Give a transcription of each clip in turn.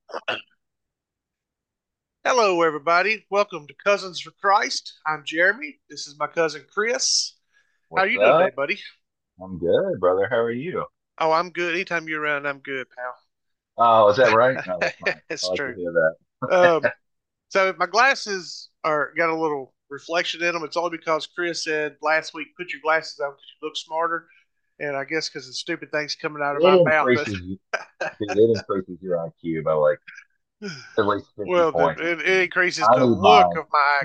Hello, everybody. Welcome to Cousins for Christ. I'm Jeremy. This is my cousin Chris. How are What's you doing today, up? buddy? I'm good, brother. How are you? Oh, I'm good. Anytime you're around, I'm good, Oh, is that right? No, pal. that's nice. I It's like to true. hear that. Um, so my glasses are got a little reflection in them. It's only because Chris said last week, "Put your glasses on because you look smarter." And I guess because the stupid things coming out of It my mouth. increases you, dude. It increases your IQ by like at least 50 Well, points. it increases I the need look mine. of my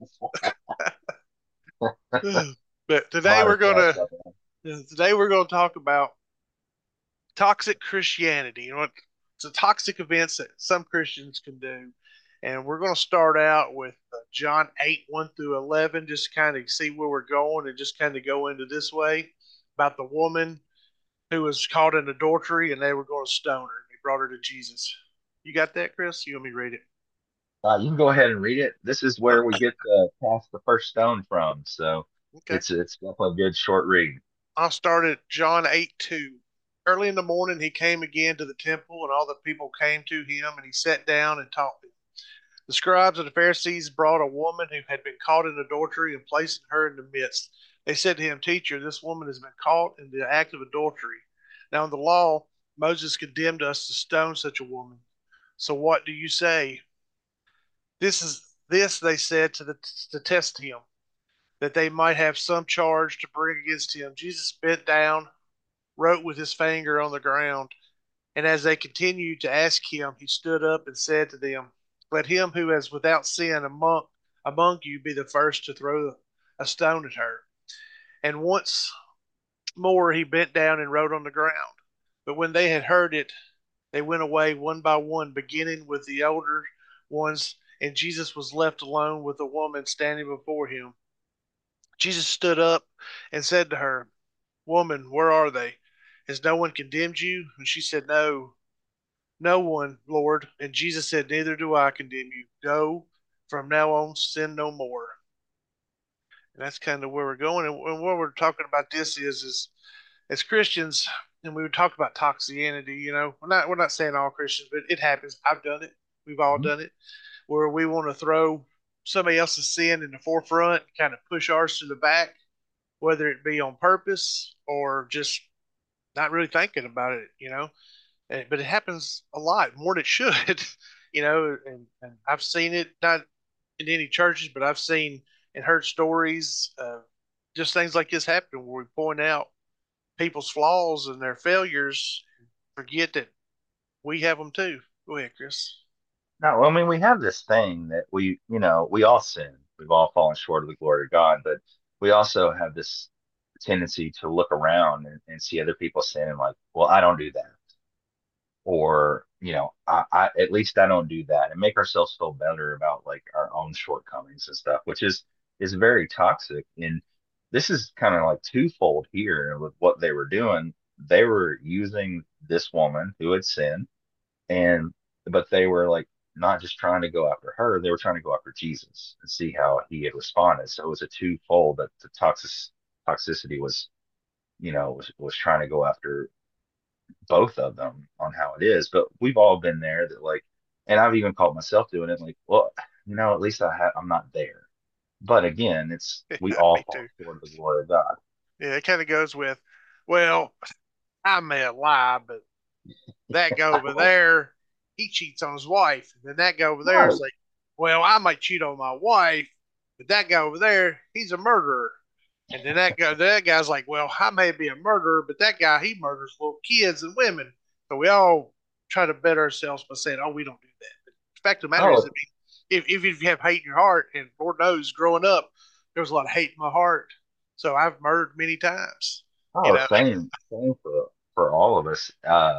A IQ. But lot of stress up there. today we're gonna talk about toxic Christianity. It's a toxic events that some Christians can do. And we're going to start out with John 8, 1 through 11, just kind of see where we're going and just kind of go into this way about the woman who was caught in adultery and they were going to stone her. They brought her to Jesus. You got that, Chris? You want me to read it? You can go ahead and read it. This is where we get to cast the first stone from. So Okay. it's definitely a good short read. I'll start at John 8, 2. Early in the morning, he came again to the temple, and all the people came to him, and he sat down and taught them. The scribes and the Pharisees brought a woman who had been caught in adultery and placed her in the midst. They said to him, Teacher, this woman has been caught in the act of adultery. Now, in the law, Moses condemned us to stone such a woman. So what do you say? This they said to test him, that they might have some charge to bring against him. Jesus bent down, wrote with his finger on the ground, and as they continued to ask him, he stood up and said to them, Let him who is without sin among you be the first to throw a stone at her. And once more he bent down and wrote on the ground. But when they had heard it, they went away one by one, beginning with the elder ones, and Jesus was left alone with a woman standing before him. Jesus stood up and said to her, Woman, where are they? Has no one condemned you? And she said, No, no one, Lord. And Jesus said, Neither do I condemn you. Go from now on, sin no more. And that's kind of where we're going. And what we're talking about this is as Christians, and we would talk about toxicity. We're not saying all Christians, but it happens. I've done it. We've all Mhm. done it, where we want to throw somebody else's sin in the forefront, kind of push ours to the back, whether it be on purpose or just not really thinking about it. But it happens a lot more than it should. And I've seen it not in any churches, but I've seen and heard stories of just things like this happen where we point out people's flaws and their failures, and forget that we have them too. Go ahead, Chris. No, I mean we have this thing that we all sin. We've all fallen short of the glory of God, but we also have this tendency to look around and see other people sin and like, well, I don't do that, or I at least I don't do that, and make ourselves feel better about like our own shortcomings and stuff, which is very toxic. And this is kind of like twofold here with what they were doing. They were using this woman who had sinned and but they were like not just trying to go after her, they were trying to go after Jesus and see how he had responded. So it was a twofold that the toxicity was, was trying to go after both of them on how it is. But we've all been there that like, and I've even called myself doing it like, well, at least I'm not there. But again, it's we Yeah, all me fall too. short of the glory of God. Yeah, it kind of goes with, well, I may lie, but that guy over there, he cheats on his wife. And then that guy over there is Right. like, well, I might cheat on my wife, but that guy over there, he's a murderer. And then that guy's like, well, I may be a murderer, but that guy, he murders little kids and women. So we all try to better ourselves by saying, oh, we don't do that. But the fact of the matter is, I Oh, mean, if you have hate in your heart, and Lord knows, growing up, there was a lot of hate in my heart. So I've murdered many times, you oh, know. same for all of us.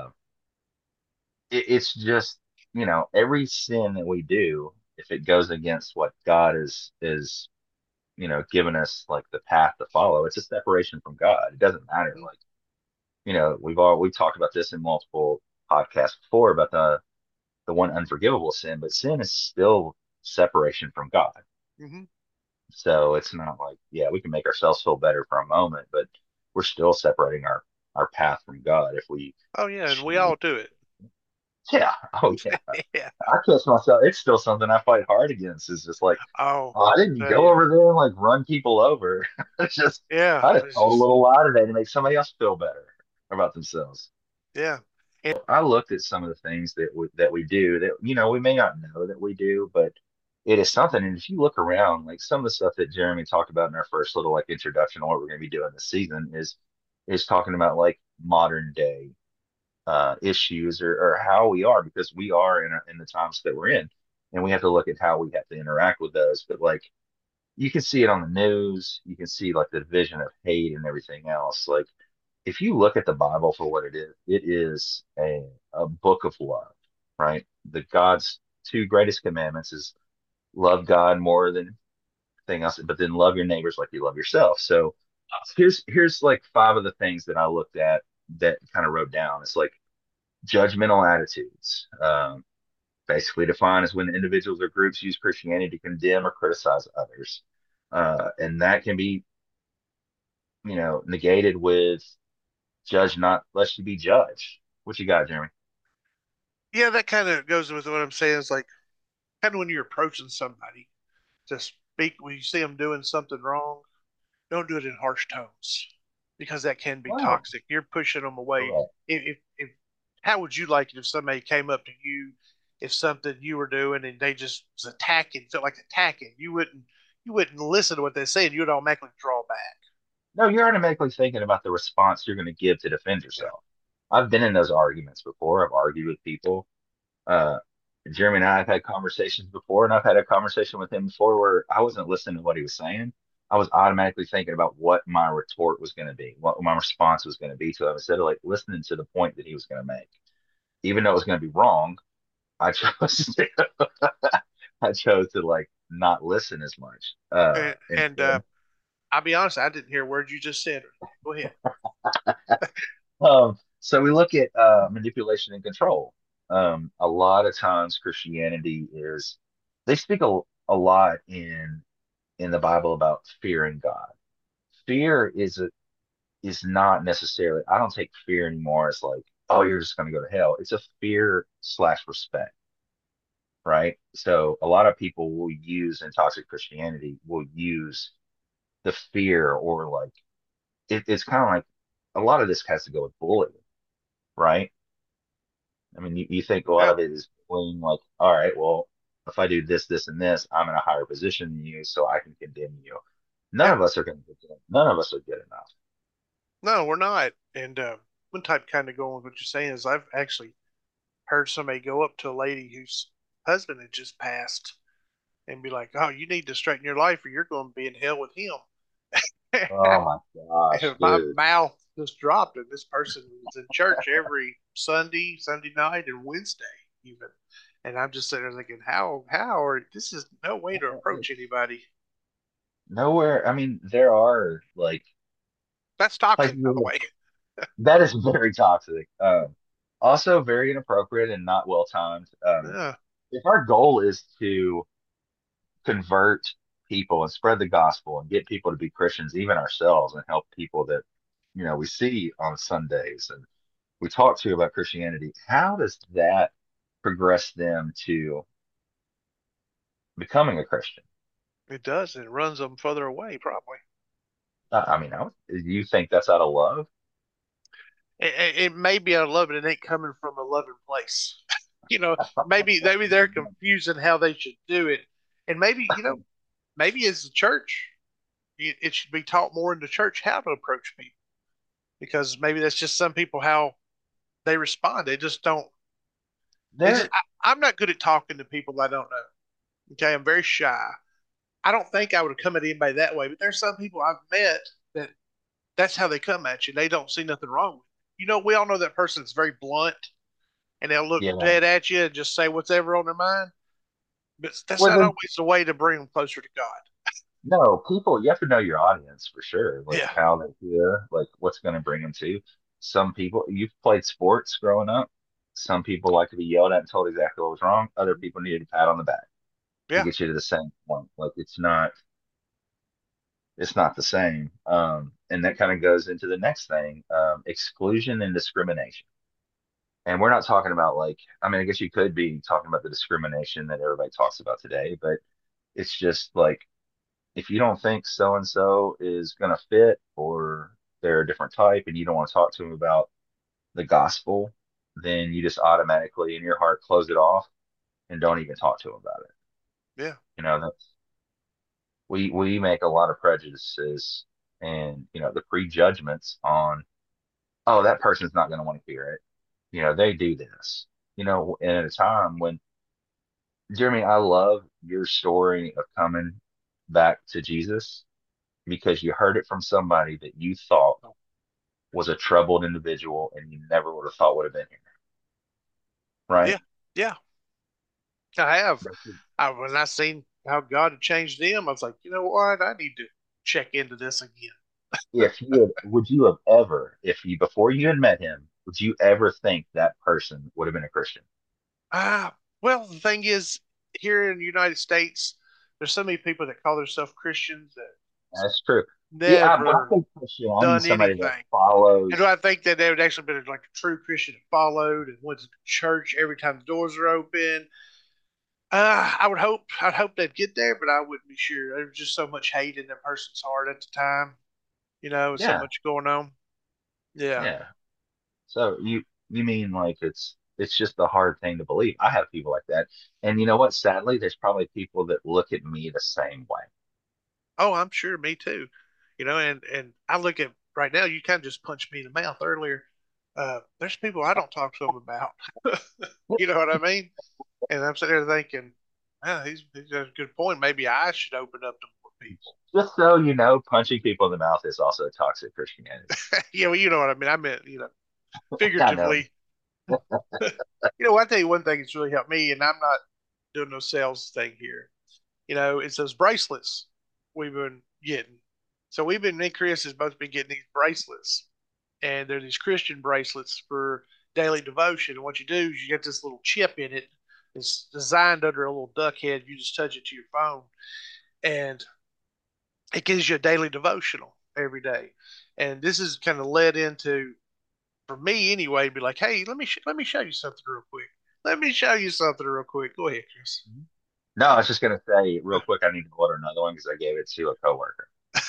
It's just every sin that we do, if it goes against what God is given us like the path to follow, it's a separation from God. It doesn't matter. Like we've talked about this in multiple podcasts before about the one unforgivable sin, but sin is still separation from God. Mm-hmm. So it's not like, yeah, we can make ourselves feel better for a moment, but we're still separating our path from God if we Oh yeah, and we choose all do it. Yeah. Oh yeah. Yeah. I catch myself. It's still something I fight hard against. It's just like, Oh, oh, I I didn't tell go you. over there and like run people over. It's just Yeah. I just It's told a just, little lie today to make somebody else feel better about themselves. yeah. And I looked at some of the things that we do that we may not know that we do, but it is something. And if you look around, like some of the stuff that Jeremy talked about in our first little like introduction on what we're going to be doing this season is talking about like modern day issues or how we are because we are in the times that we're in, and we have to look at how we have to interact with those. But like you can see it on the news, you can see like the division of hate and everything else. Like if you look at the Bible for what it is a book of love, right? The God's two greatest commandments is love God more than anything else, but then love your neighbors like you love yourself. So here's like five of the things that I looked at that kind of wrote down. It's like judgmental attitudes, basically defined as when individuals or groups use Christianity to condemn or criticize others. And that can be, negated with judge not lest you be judged. What you got, Jeremy? yeah, that kind of goes with what I'm saying. Is like kind of when you're approaching somebody to speak, when you see them doing something wrong, don't do it in harsh tones because that can be Wow. toxic. You're pushing them away. Correct. If how would you like it if somebody came up to you, if something you were doing and they just was attacking, felt like attacking, you wouldn't listen to what they're saying. You'd automatically draw back. No, you're automatically thinking about the response you're going to give to defend Yeah. yourself. I've been in those arguments before. I've argued with people. Uh, Jeremy and I have had conversations before, and I've had a conversation with him before where I wasn't listening to what he was saying. I was automatically thinking about what my retort was going to be, what my response was going to be to him, instead of like listening to the point that he was going to make. Even though it was going to be wrong, I chose to, I chose to like not listen as much. And I'll be honest, I didn't hear a word you just said. Go ahead. So we look at manipulation and control. A lot of times Christianity is they speak a lot in the Bible about fearing God. Fear is not necessarily, I don't take fear anymore as like, oh, you're just gonna go to hell. It's a fear slash respect, right? So a lot of people will use in toxic Christianity will use the fear or like it's kind of like a lot of this has to go with bullying, right? I mean, you think a lot Yeah. of it is bullying, like, all right, well, if I do this, this, and this, I'm in a higher position than you, so I can condemn you. None Yeah. of us are going to get none of us are good enough. No, we're not. And one type kind of going with what you're saying is I've actually heard somebody go up to a lady whose husband had just passed and be like, "Oh, you need to straighten your life, or you're going to be in hell with him." Oh my gosh, And my dude. mouth just dropped, and this person was in church every Sunday, Sunday night, and Wednesday even. And I'm just sitting there thinking, how, or this is no way to approach anybody. Nowhere. I mean, there are like That's places toxic, by the way. that is very toxic. Also very inappropriate and not well timed. Yeah, If our goal is to convert people and spread the gospel and get people to be Christians, even ourselves, and help people that we see on Sundays and we talk to about Christianity, how does that progress them to becoming a Christian? it does. It runs them further away, probably. I mean, you think that's out of love? It may be out of love, but it ain't coming from a loving place. Maybe they're confusing how they should do it, and maybe as a church, it should be taught more in the church how to approach people because maybe that's just some people how they respond. They just don't. They just. There, I'm not good at talking to people I don't know. Okay, I'm very shy. I don't think I would come at anybody that way, but there's some people I've met that that's how they come at you. They don't see nothing wrong with it. We all know that person's very blunt and they'll look yeah. dead at you and just say whatever on their mind. But that's Well, not then, always the way to bring them closer to God. no, people, you have to know your audience for sure, like Yeah, how they hear, like what's going to bring them to. Some people, you've played sports growing up. Some people like to be yelled at and told exactly what was wrong. Other people needed a pat on the back to yeah, get you to the same point. Like it's not the same. And that kind of goes into the next thing, exclusion and discrimination. And we're not talking about like, I mean, I guess you could be talking about the discrimination that everybody talks about today, but it's just like if you don't think so and so is going to fit or they're a different type and you don't want to talk to them about the gospel, then you just automatically in your heart close it off and don't even talk to them about it. Yeah. You know, that's we make a lot of prejudices and the prejudgments on, oh, that person's not going to want to hear it. They do this. And at a time when Jeremy, I love your story of coming back to Jesus because you heard it from somebody that you thought was a troubled individual and you never would have thought would have been here, right? Yeah. Yeah. I have. That's- When I seen how God had changed them, I was like, you know what? I need to check into this again. If you had, would you have ever, if you before you had met him, would you ever think that person would have been a Christian? Well, the thing is, here in the United States, there's so many people that call themselves Christians that That's true. Yeah, when I never think Christian, I mean done somebody that anything. And do follows. I think that they would actually been like a true Christian that followed and went to church every time the doors are open? I'd hope they'd get there, but I wouldn't be sure. There was just so much hate in that person's heart at the time, so Yeah, much going on. Yeah. yeah. So you mean like it's just a hard thing to believe. I have people like that. And you know what? Sadly, there's probably people that look at me the same way. Oh, I'm sure. Me too. And I look at right now. You kind of just punched me in the mouth earlier. There's people I don't talk to them about. You know what I mean? And I'm sitting there thinking, he's got a good point. Maybe I should open up to more people. Just so you know, punching people in the mouth is also toxic Christianity. Yeah, well, you know what I mean. I meant, I know. figuratively. I tell you one thing that's really helped me, and I'm not doing no sales thing here. It's those bracelets we've been getting. So me and Chris has both been getting these bracelets, and they're these Christian bracelets for daily devotion. And what you do is you get this little chip in it. It's designed under a little duck head. You just touch it to your phone, and it gives you a daily devotional every day. And this is kind of led into, for me anyway, be like, hey, let me show you something real quick. Let me show you something real quick. Go ahead, Chris. No, I was just gonna say real quick, I need to order another one because I gave it to a coworker.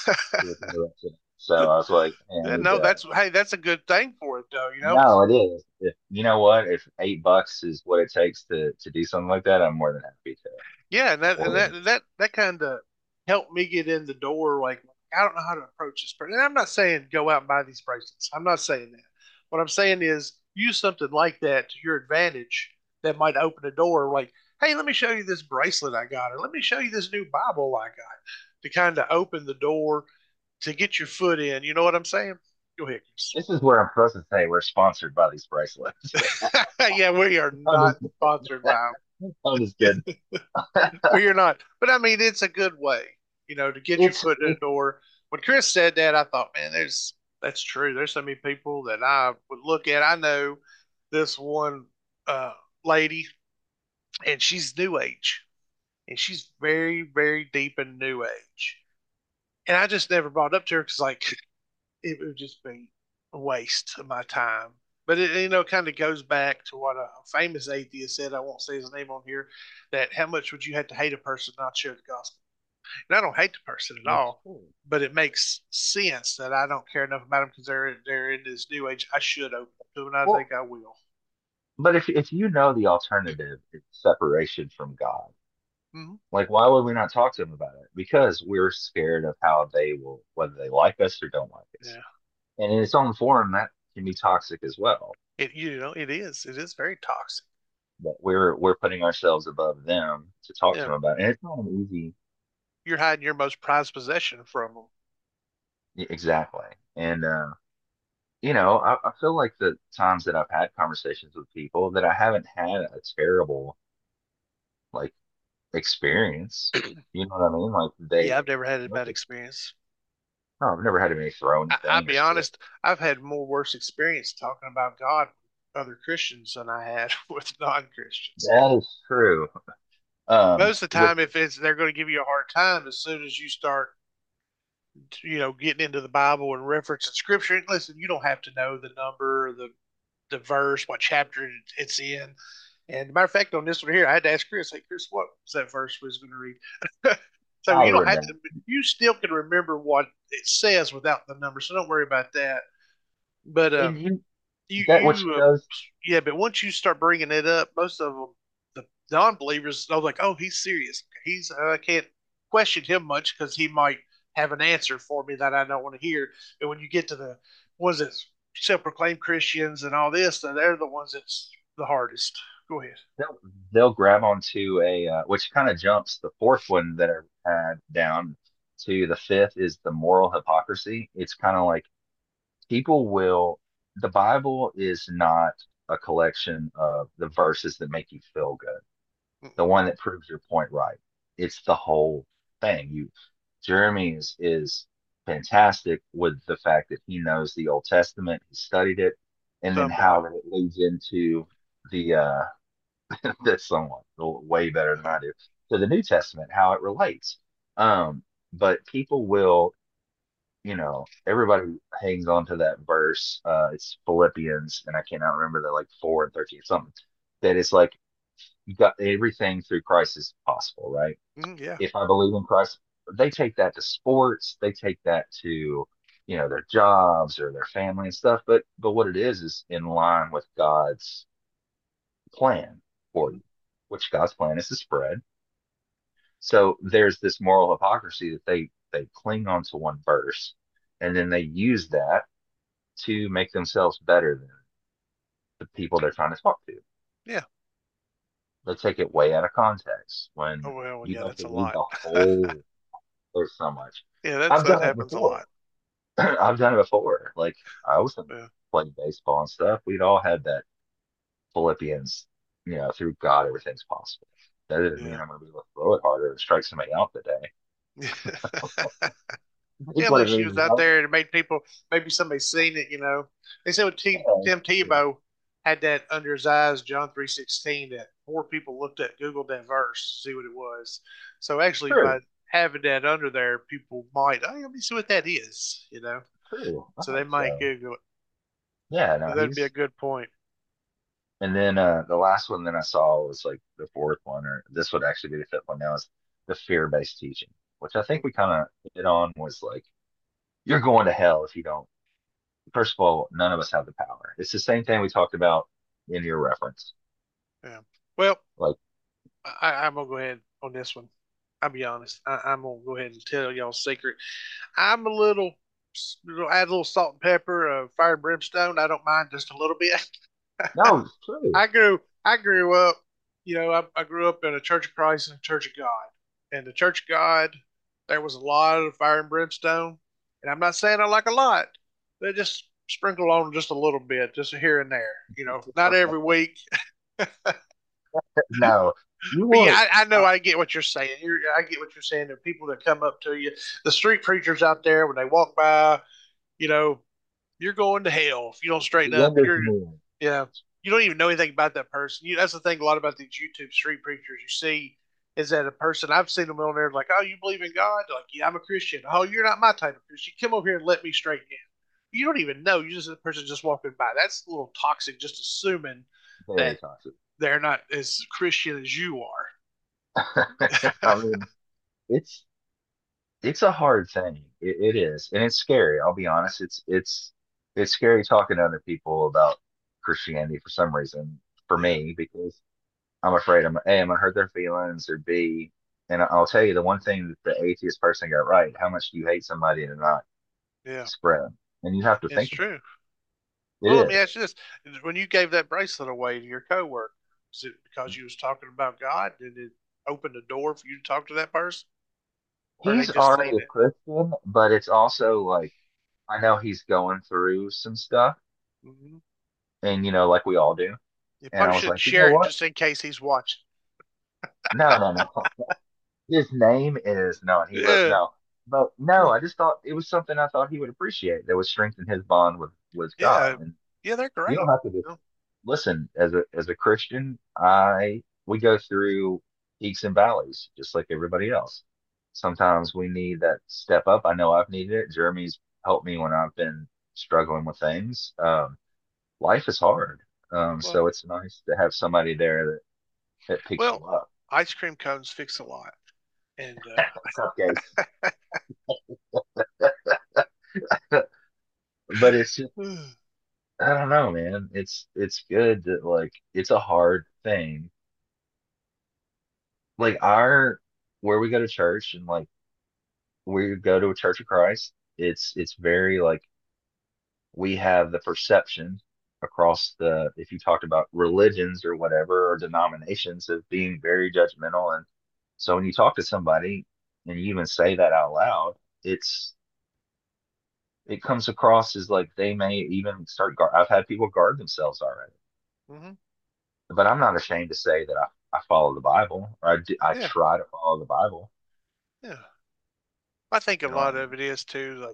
So I was like, hey, I need No, to. that's a good thing for it though. No, it is. If you know what, if $8 is what it takes to do something like that, I'm more than happy Yeah, and to that and order. that kind of helped me get in the door. Like, I don't know how to approach this person. And I'm not saying go out and buy these bracelets. I'm not saying that. What I'm saying is use something like that to your advantage that might open a door. Like, hey, let me show you this bracelet I got, or let me show you this new Bible I got, to kind of open the door to get your foot in. You know what I'm saying? Go ahead, Chris. This is where I'm supposed to say we're sponsored by these bracelets. Yeah, we are I'm not just, sponsored by I'm just kidding. them. We're not. But I mean, it's a good way, to get your It's foot in the it, door. When Chris said that, I thought, man, that's true. There's so many people that I would look at. I know this one uh, lady, and she's New Age, and she's very, very deep in New Age. And I just never brought it up to her because, like, it would just be a waste of my time. But it, kind of goes back to what a famous atheist said. I won't say his name on here. That how much would you have to hate a person not share the gospel? And I don't hate the person at it's all, but it makes sense that I don't care enough about them because they're in this new age. I should open up to them, and I well, think I will. but if you know the alternative is separation from God, Mm-hmm. like why would we not talk to them about it? Because we're scared of how they will, whether they like us or don't like us. Yeah, And in its own form, that can be toxic as well. it is. It is very toxic. But we're putting ourselves above them to talk to Yeah, them about it. And it's not an easy. you're hiding your most prized possession from them. Exactly. And I feel like the times that I've had conversations with people that I haven't had a terrible like experience. You know what I mean? Like Yeah, they, I've never had a bad experience. no, I've never had anybody throw I'll anything or be spit. honest. I've had more worse experience talking about God with other Christians than I had with non-Christians. That is true. Most of the With time, if it's they're going to give you a hard time as soon as you start, getting into the Bible and referencing Scripture. Listen, you don't have to know the number or the the verse, what chapter it's in. And matter of fact, on this one here, I had to ask Chris, "Hey, Chris, what was that verse we was going to read?" So I you don't have remember. to. You still can remember what it says without the number, so don't worry about that. But And you that which you goes yeah, but once you start bringing it up, most of them, the non-believers, they're like, "Oh, he's serious. He's I can't question him much because he might have an answer for me that I don't want to hear." But when you get to the ones that self-proclaimed Christians and all this, then they're the ones that's the hardest. Go ahead. they'll, they'll grab onto a which kind of jumps the fourth one that I had down to the fifth is the moral hypocrisy. It's kind of like people will the Bible is not a collection of the verses that make you feel good, the one that proves your point right. It's the whole thing. Jeremy is fantastic with the fact that he knows the Old Testament, he studied it, and then how Somewhat. that it leads into the that's somewhat way better than I do. To the New Testament, how it relates. But people will, everybody hangs on to that verse. It's Philippians, and I cannot remember the like 4 and 13 something. That it's like you got everything through Christ is possible, right? Yeah. If I believe in Christ, they take that to sports, they take that to, their jobs or their family and stuff. But what it is in line with God's plan for you, which God's plan is to spread. So there's this moral hypocrisy that they cling on to one verse and then they use that to make themselves better than the people they're trying to talk to. Yeah. They take it way out of context Oh when well, you yeah, have that's to a read lot. the whole. There's so much. Yeah, I've that done it happens a before. lot. I've done it before. Like I was Yeah. playing baseball and stuff. We'd all had that Philippians, through God, everything's possible. That doesn't mean Yeah. I'm going to be able to throw it harder and strike somebody out today. Yeah, It's at what it least she means. was out there and it made people, maybe somebody seen it, you know. They said with Yeah, Tim Tebow had that under his eyes, John 3:16, that more people looked at, Googled that verse to see what it was. So actually, true, by having that under there, people might, oh, let me see what that is, you know. true. I So they hope might so. Google it. Yeah, no, But that'd be a he's. good point. And then the last one that I saw was like the fourth one, or this would actually be the fifth one now, is the fear-based teaching, which I think we kind of hit on was like, you're going to hell if you don't. First of all, none of us have the power. It's the same thing we talked about in your reference. Yeah. Well, Like, I'm gonna go ahead on this one. I'll be honest. I'm gonna go ahead and tell y'all a secret. I'm a little, add a little salt and pepper, fire and brimstone. I don't mind just a little bit. no, it's true. I grew up, I grew up in a Church of Christ and a Church of God. And the Church of God, there was a lot of fire and brimstone. And I'm not saying I like a lot. They just sprinkle on just a little bit, just here and there. Not every week. No, you But yeah, want. I know I get what you're saying. I get what you're saying. The people that come up to you, the street preachers out there, when they walk by, you know, you're going to hell if you don't straighten The up. end is near. Yeah, you don't even know anything about that person. That's the thing. A lot about these YouTube street preachers you see is that a person I've seen them on there like, oh, you believe in God? They're like, yeah, I'm a Christian. Oh, you're not my type of Christian. Come over here and let me straighten in. You don't even know. You just a person just walking by. That's a little toxic. Just assuming Very that toxic. they're not as Christian as you I are. mean, it's it's a hard thing. It is, and it's scary. I'll be honest. It's scary talking to other people about Christianity for some reason. For Yeah, me, because I'm afraid I'm gonna hurt their feelings, or B, and I'll tell you the one thing that the atheist person got right: how much do you hate somebody to not yeah, spread? And you have to it's think about true. it. Well, let It me is. ask you this: when you gave that bracelet away to your coworker, is it because you was talking about God? Did it open the door for you to talk to that person, or they He's just already seen a it? Christian, but it's also like I know he's going through some stuff, Mm-hmm. and like we all do. You And probably I was shouldn't like, you know share it what? just in case he's watching. No, no, no. His name is no, he wrote Yeah, no. But no, I just thought it was something I thought he would appreciate that would strengthen his bond with yeah, God. And yeah. They're you don't great. have to just You know? listen as a Christian, I we go through peaks and valleys just like everybody else. Sometimes we need that step up. I know I've needed it. Jeremy's helped me when I've been struggling with things. life is hard. Well, So it's nice to have somebody there that picks you well, up. ice cream cones fix a lot, and Cupcakes. But it's just, I don't know, man. It's good that like it's a hard thing. Like our where we go to church and like we go to a Church of Christ, it's very like we have the perception across the if you talked about religions or whatever or denominations of being very judgmental. And so when you talk to somebody and you even say that out loud, it comes across as like they may even start guard. I've had people guard themselves already, hmm but I'm not ashamed to say that I follow the Bible or I yeah, try to follow the Bible. yeah. I think a You know what I lot mean? of it is too, like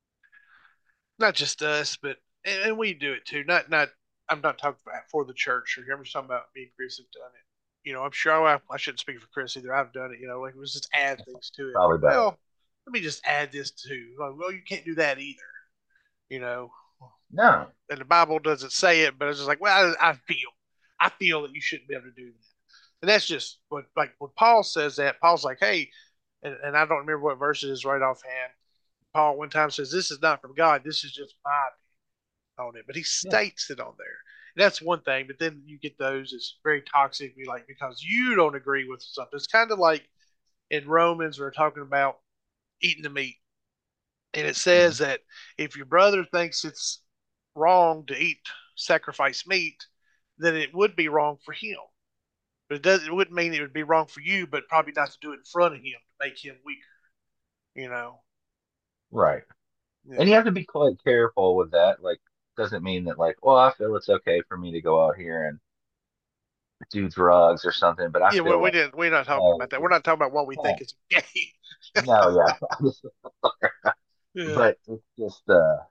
not just us, but and we do it too. Not I'm not talking about for the church or I'm just talking about me and Chris have done it. I'm sure I shouldn't speak for Chris either. I've done it. Like we just add things to it. Like, Probably better. well, let me just add this too. Like, well, you can't do that either. You know, No, and the Bible doesn't say it, but it's just like, well, I feel that you shouldn't be able to do that. And that's just what like when Paul says that. Paul's like, hey, and I don't remember what verse it is right offhand. Paul one time says, "This is not from God. This is just my on it," but he yeah, states it on there. And that's one thing. But then you get those it's very toxic. Be like because you don't agree with something. It's kind of like in Romans we're talking about eating the meat, and it says mhm, that if your brother thinks it's wrong to eat sacrifice meat, then it would be wrong for him. But it does. It wouldn't mean it would be wrong for you, but probably not to do it in front of him to make him weaker. You know. right. And Yeah. you have to be quite careful with that. Like, doesn't mean that like, well, I feel it's okay for me to go out here and do drugs or something, but I Yeah. Well, feel we like, didn't. We're not talking hey, about that. We're not talking about what we yeah, think is gay. no, yeah, Yeah. but it's just,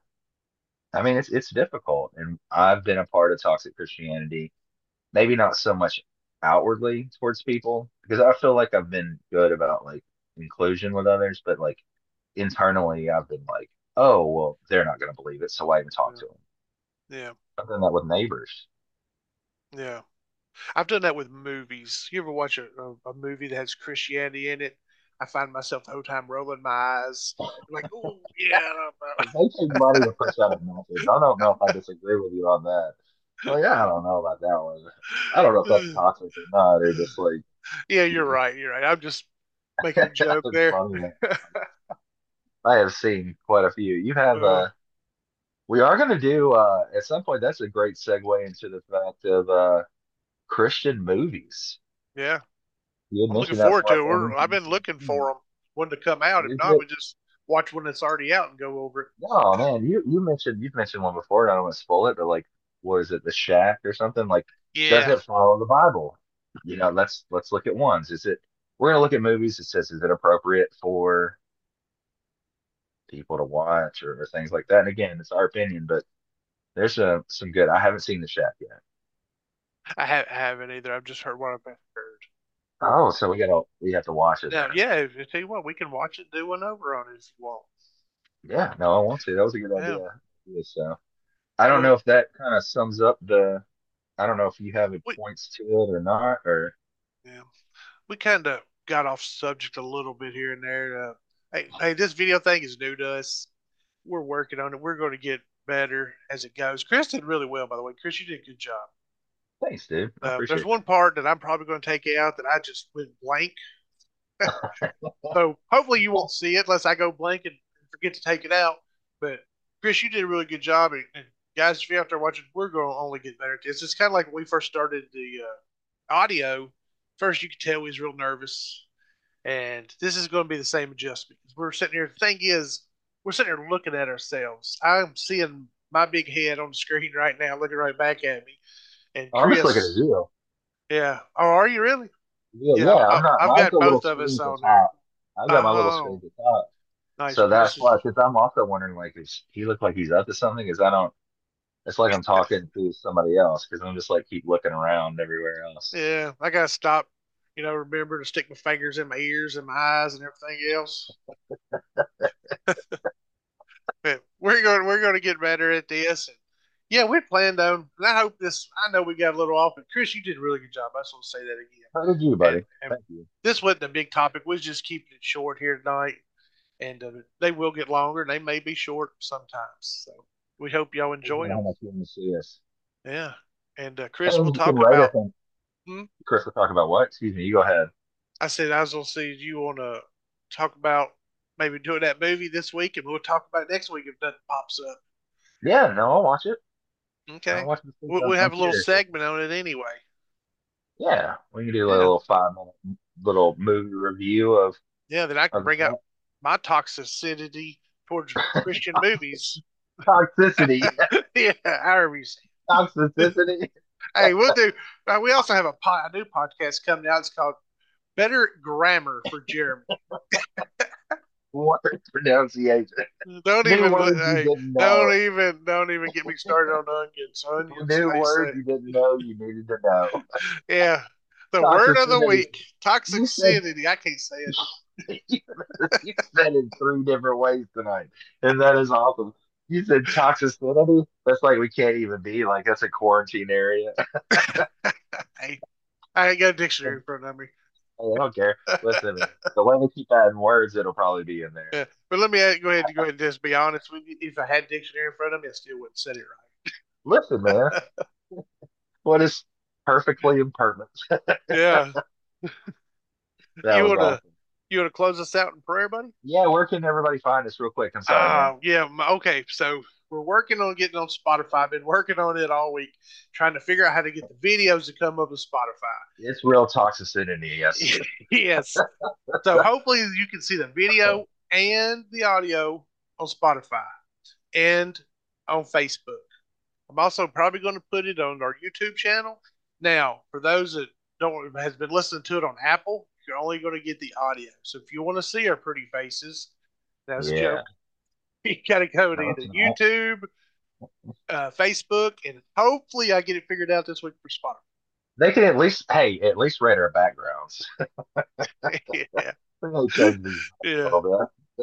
I mean, it's difficult, and I've been a part of toxic Christianity. Maybe not so much outwardly towards people because I feel like I've been good about like inclusion with others, but like internally, I've been like, oh, well, they're not going to believe it, so why even talk Yeah. to them? Yeah. I've done that with neighbors. Yeah. I've done that with movies. You ever watch a movie that has Christianity in it? I find myself the whole time rolling my eyes. I'm like, oh, yeah. They take money to push out a message. I don't know if I disagree with you on that. Well, yeah, I don't know about that one. I don't know if that's toxic or not, or just like Yeah, you're right. You're right. I'm just making a joke it's there. funny. I have seen quite a few. You have uh, we are going to do at some point. That's a great segue into the fact of Christian movies. yeah. You had I'm looking mentioned that forward for to us. it. I've been looking for them when to come out. If Is not, it? we just watch when it's already out and go over it. No, man. You've mentioned one before. And I don't want to spoil it, but like, what is it? The Shack or something? Like, does Yeah. it follow the Bible? Let's look at ones. Is it? We're gonna look at movies. It says, is it appropriate for people to watch or things like that? And again, it's our opinion, but there's some good. I haven't seen The Shack yet. I haven't either. I've just heard what I've heard. Oh, so we have to watch it Now, then. yeah, I tell you what, we can watch it, do one over on it if you want. Yeah, no, I want to. That was a good Yeah. idea. Yeah, so I don't know Well, if that kind of sums up the. I don't know if you have any we points to it or not, or yeah, we kind of got off subject a little bit here and there. Hey, this video thing is new to us. We're working on it. We're going to get better as it goes. Chris did really well, by the way. Chris, you did a good job. thanks, dude. I There's appreciate one part that I'm probably going to take out that I just went blank. So hopefully you won't see it unless I go blank and forget to take it out. But Chris, you did a really good job. And guys, if you're out there watching, we're going to only get better at this. It's kind of like when we first started the audio. First, you could tell he was real nervous. And this is going to be the same adjustment. We're sitting here. The thing is, we're sitting here looking at ourselves. I'm seeing my big head on the screen right now, looking right back at me. And I'm just looking at Chris, you. yeah. Oh, are you really? Yeah, Yeah, yeah. I'm not. I've Mine's got a little both of us screen to on there. top. I've got my little screen Oh, to top. nice. So Chris that's is, why, because I'm also wondering, like, does he look like he's up to something? Because I don't. It's like I'm talking to somebody else because I'm just like keep looking around everywhere else. yeah, I got to stop, remember to stick my fingers in my ears and my eyes and everything else. But we're going to get better at this. Yeah, we planned on, and I hope this. I know we got a little off, but Chris, you did a really good job. I just want to say that again. How did you, And, buddy? and Thank you. this wasn't a big topic. We was just keeping it short here tonight, and they will get longer. And they may be short sometimes. So we hope y'all enjoyed How them. much you want to see us? Yeah. And Chris, we'll And you can talk write us about. and Hmm? Chris will talk about what? Excuse me. You go ahead. I said I was gonna see if you want to talk about maybe doing that movie this week, and we'll talk about it next week if nothing pops up. Yeah, no, I'll watch it. I'll Okay. watch it. We'll I'm have a little curious. segment on it anyway. Yeah, we can do a Yeah. little 5 minute little movie review Yeah. Then I can of the bring out set. my toxicity towards Christian movies. Toxicity. Yeah. However you say. Toxicity. Hey, we'll do. We also have a new podcast coming out. It's called Better Grammar for Jeremy. What pronunciation? Don't New even. words you Hey, didn't know. don't even get me started on onions. Onions. New They words say. you didn't know you needed to know. Yeah. The word of the Toxicity. week. You said Toxicity. I can't say it. you said it 3 different ways tonight, and that is awesome. You said toxicity. That's like we can't even be like that's a quarantine area. Hey, I ain't got a dictionary I in front of me. don't care. Listen, the way they keep adding words, it'll probably be in there. Yeah. But let me go ahead and just be honest with you. If I had a dictionary in front of me, I still wouldn't say it Listen, man, right. what is perfectly impertinent? Yeah. That You was wanna awesome. you wanna close us out in prayer, buddy? Yeah, where can everybody find us real quick? I'm sorry, man. Yeah. Okay. So we're working on getting on Spotify. I've been working on it all week, trying to figure out how to get the videos to come up with Spotify. It's real toxicity, yes. Yes. So hopefully you can see the video and the audio on Spotify and on Facebook. I'm also probably going to put it on our YouTube channel. Now, for those that don't has been listening to it on Apple, you're only going to get the audio. So if you want to see our pretty faces, that's a Yeah. joke. You got to go to No, either it's not. YouTube, Facebook, and hopefully I get it figured out this week for Spotify. They can at least, hey, at least rate our backgrounds. Yeah, They may change these a yeah. little bit.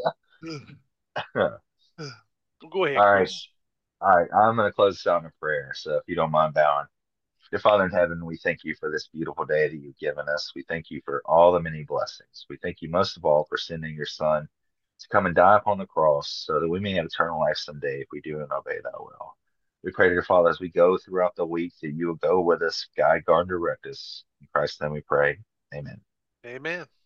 Go ahead, All right. Chris. All right. I'm going to close this out in a prayer. So if you don't mind bowing. Dear Father in heaven, we thank you for this beautiful day that you've given us. We thank you for all the many blessings. We thank you most of all for sending your Son to come and die upon the cross so that we may have eternal life someday if we do and obey thy will. We pray, dear Father, as we go throughout the week, that you will go with us, guide, guard, and direct us. In Christ's name we pray. Amen. Amen.